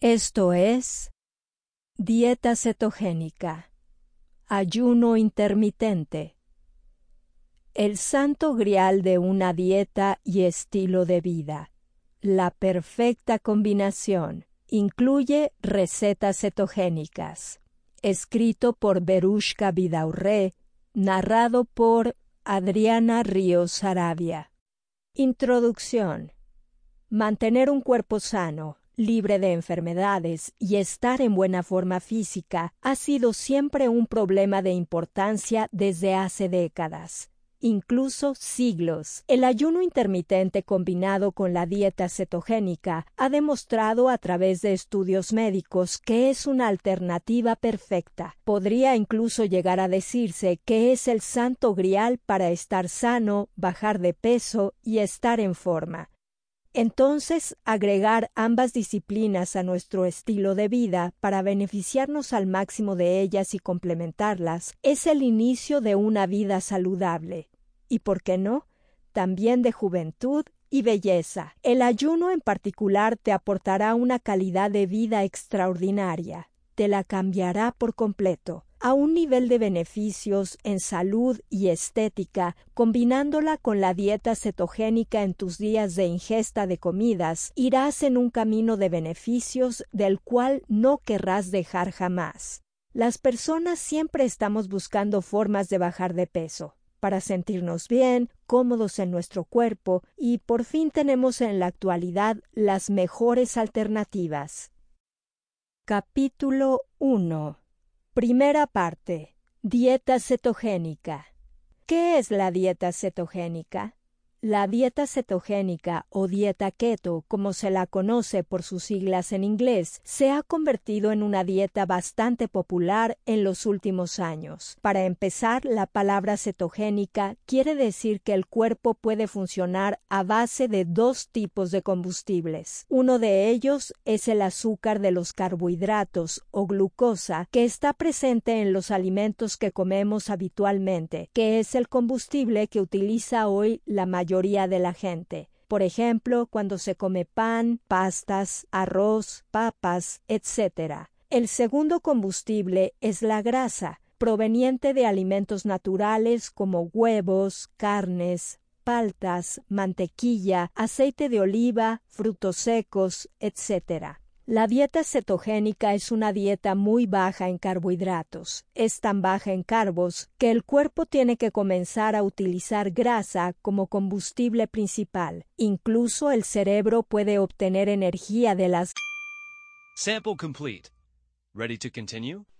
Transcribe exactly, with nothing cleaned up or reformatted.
Esto es dieta cetogénica, ayuno intermitente. El santo grial de una dieta y estilo de vida. La perfecta combinación. Incluye recetas cetogénicas. Escrito por Verushka Vidaurre, narrado por Adriana Ríos Saravia. Introducción. Mantener un cuerpo sano, libre de enfermedades y estar en buena forma física ha sido siempre un problema de importancia desde hace décadas, incluso siglos. El ayuno intermitente combinado con la dieta cetogénica ha demostrado a través de estudios médicos que es una alternativa perfecta. Podría incluso llegar a decirse que es el santo grial para estar sano, bajar de peso y estar en forma. Entonces, agregar ambas disciplinas a nuestro estilo de vida para beneficiarnos al máximo de ellas y complementarlas es el inicio de una vida saludable. Y, ¿por qué no?, también de juventud y belleza. El ayuno en particular te aportará una calidad de vida extraordinaria. Te la cambiará por completo, a un nivel de beneficios en salud y estética, combinándola con la dieta cetogénica en tus días de ingesta de comidas, irás en un camino de beneficios del cual no querrás dejar jamás. Las personas siempre estamos buscando formas de bajar de peso, para sentirnos bien, cómodos en nuestro cuerpo, y por fin tenemos en la actualidad las mejores alternativas. Capítulo uno. Primera parte. Dieta cetogénica. ¿Qué es la dieta cetogénica? La dieta cetogénica o dieta keto, como se la conoce por sus siglas en inglés, se ha convertido en una dieta bastante popular en los últimos años. Para empezar, la palabra cetogénica quiere decir que el cuerpo puede funcionar a base de dos tipos de combustibles. Uno de ellos es el azúcar de los carbohidratos o glucosa que está presente en los alimentos que comemos habitualmente, que es el combustible que utiliza hoy la mayoría de la gente. Por ejemplo, cuando se come pan, pastas, arroz, papas, etcétera. El segundo combustible es la grasa, proveniente de alimentos naturales como huevos, carnes, paltas, mantequilla, aceite de oliva, frutos secos, etcétera. La dieta cetogénica es una dieta muy baja en carbohidratos. Es tan baja en carbos que el cuerpo tiene que comenzar a utilizar grasa como combustible principal. Incluso el cerebro puede obtener energía de las. Sample complete. Ready to continue?